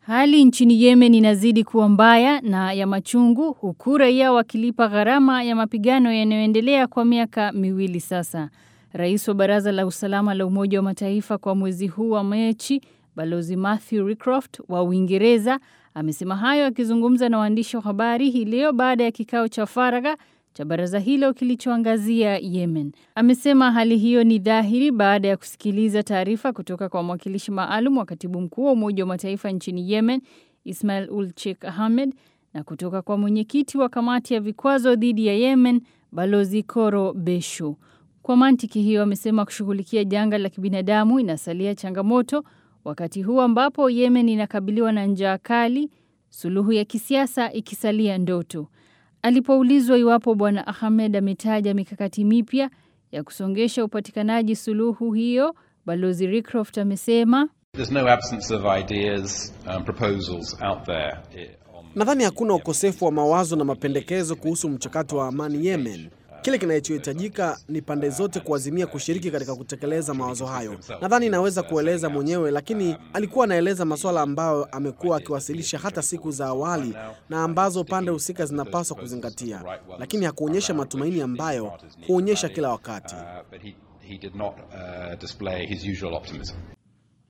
Hali nchini Yemen inazidi kuwa mbaya na ya machungu, huku raia wakilipa gharama ya mapigano yanayoendelea kwa miaka miwili sasa. Rais wa Baraza la Usalama la Umoja wa Mataifa kwa mwezi huu wa Machi, Balozi Matthew Rycroft wa Uingereza, amesema hayo akizungumza na waandishi wa habari hii leo baada ya kikao cha faragha cha baraza hilo kilichoangazia Yemen. Amesema hali hiyo ni dhahiri baada ya kusikiliza taarifa kutoka kwa mwakilishi maalum wa Katibu Mkuu wa Umoja wa Mataifa nchini Yemen, Ismail Ul Sheikh Ahmed, na kutoka kwa mwenyekiti wa kamati ya vikwazo dhidi ya Yemen, Balozi Koro Beshu. Kwa mantiki hiyo, amesema kushughulikia janga la kibinadamu inasalia changamoto wakati huu ambapo Yemen inakabiliwa na njaa kali, suluhu ya kisiasa ikisalia ndoto. Alipoulizwa iwapo Bwana Ahmed ametaja mikakati mipya ya kusongesha upatikanaji suluhu hiyo, Balozi Rycroft amesema, nadhani hakuna ukosefu wa mawazo na mapendekezo kuhusu mchakato wa amani Yemen. Kile kinachohitajika ni pande zote kuazimia kushiriki katika kutekeleza mawazo hayo. Nadhani naweza kueleza mwenyewe, lakini alikuwa anaeleza masuala ambayo amekuwa akiwasilisha hata siku za awali na ambazo pande husika zinapaswa kuzingatia, lakini hakuonyesha matumaini ambayo huonyesha kila wakati.